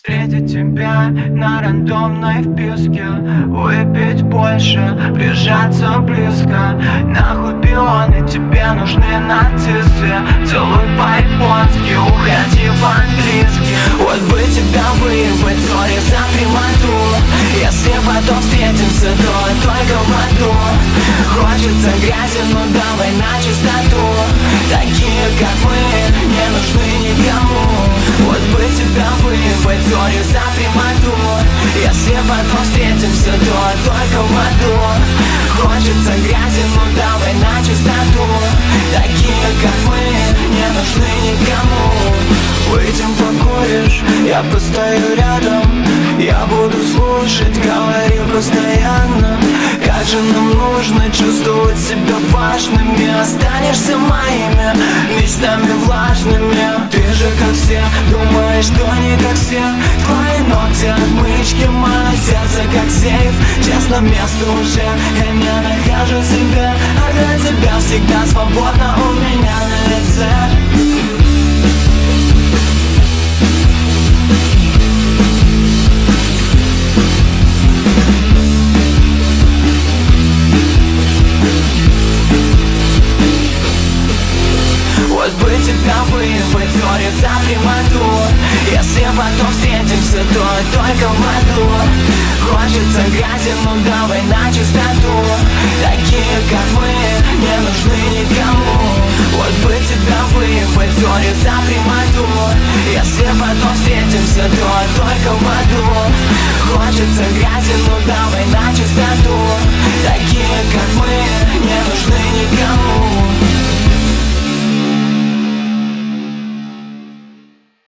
Встретить тебя на рандомной вписке, выпить больше, прижаться близко. Нахуй пионы, тебе нужны нацисты. Целуй по-японски, уходи по-английски. Вот бы тебя выебать, сори за прямоту. Если потом встретимся, то только в аду. Хочется грязи, но давай на чистоту. Такие, как мы, не нужны никому. Вот бы тебя выебать, сори за прямоту. Если потом встретимся, то только в аду. Хочется грязи, но давай на чистоту. Такие, как мы, не нужны никому. Выйдем покуришь, я постою рядом. Я буду слушать, говори постоянно. Как же нам нужно чувствовать себя важными. Останешься моими мечтами влажными. Ты же как все, думаешь, что не как все. Твои ногти отмычки, мое сердце как сейф. Честно, место уже я не нахожу себе. А для тебя всегда свободно у меня на лице. Вот бы тебя выебать, сори за прямоту. Если потом встретимся, то только в аду. Хочется грязи, но давай на чистоту. Такие, как мы, не нужны никому. Вот бы тебя выебать, сори за прямоту. Если потом встретимся, то только в аду. Хочется грязи, но давай на чистоту. Такие, как мы, не нужны никому.